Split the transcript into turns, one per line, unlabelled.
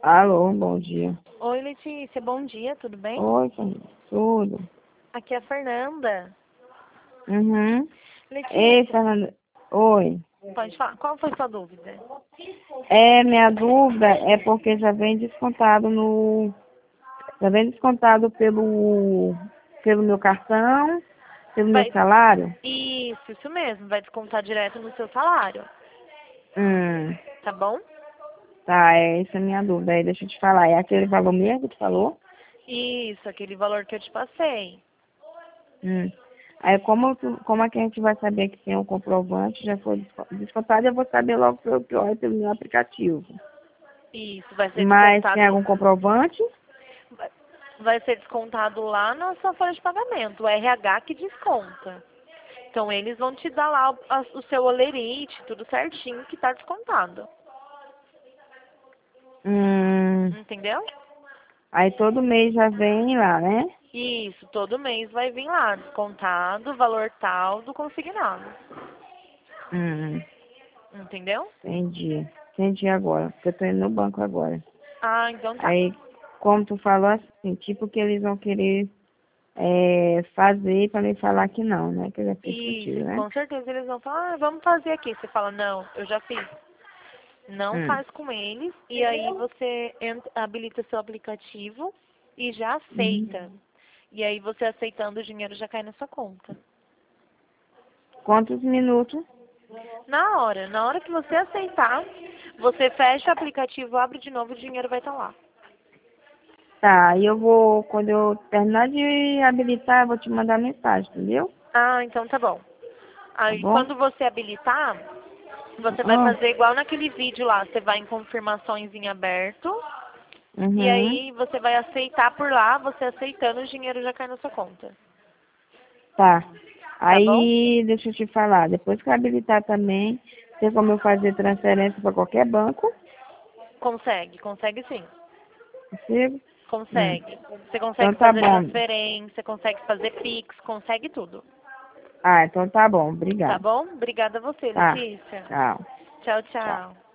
Alô, bom dia.
Oi, Letícia, bom dia, tudo bem?
Oi, Fernanda. Tudo?
Aqui é a Fernanda.
Uhum. Ei,
Letícia,
Fernanda. Oi.
pode falar, qual foi sua dúvida?
Minha dúvida é porque já vem descontado no. Já vem descontado pelo meu cartão, pelo meu
Vai,
salário.
isso mesmo, vai descontar direto no seu salário,
Hum,
tá bom?
tá, essa é a minha dúvida. Aí deixa eu te falar. É aquele valor mesmo que tu falou?
Isso, aquele valor que eu te passei.
Hum. Aí como é que a gente vai saber que tem um comprovante, já foi descontado, eu vou saber logo pelo meu aplicativo.
Isso, vai ser
Mas tem
descontado,
algum comprovante?
vai ser descontado lá na sua folha de pagamento, o RH que desconta. Então eles vão te dar lá o seu olerite, tudo certinho que tá descontado.
Hum,
Entendeu?
aí todo mês já vem lá, né?
Isso, todo mês vai vir lá, descontado, valor tal do consignado.
Hum,
Entendeu?
entendi. Entendi agora, porque eu tô indo no banco agora.
Ah, então tá.
Aí, como tu falou assim, tipo que eles vão querer fazer pra me falar que não, né? Que já fiz contigo,
Isso,
né?
com certeza eles vão falar, ah, vamos fazer aqui. Você fala, não, eu já fiz. Não
Hum,
faz com eles, e aí você habilita seu aplicativo e já
uhum.
aceita. E aí você aceitando, o dinheiro já cai na sua conta.
Quantos minutos?
Na hora que você aceitar, você fecha o aplicativo, abre de novo, o dinheiro vai estar lá.
Tá, e eu vou, quando eu terminar de habilitar, eu vou te mandar mensagem, entendeu?
Ah, então tá bom.
Tá
Aí
bom?
quando você habilitar, você vai
Ah,
fazer igual naquele vídeo lá, você vai em confirmações em aberto, e
uhum.
aí você vai aceitar por lá, você aceitando, o dinheiro já cai na sua conta.
Tá.
Tá bom?
Aí, deixa eu te falar, depois que eu habilitar também, tem como eu fazer transferência para qualquer banco?
Consegue sim.
Consigo? Hum.
Consegue. Você
Então
consegue
tá
fazer
bom.
transferência, consegue fazer Pix, consegue tudo.
Ah, então tá bom.
Tá
Obrigada.
bom? Obrigada a você,
Tá.
Letícia.
Tchau.
Tchau,
Tchau.
tchau.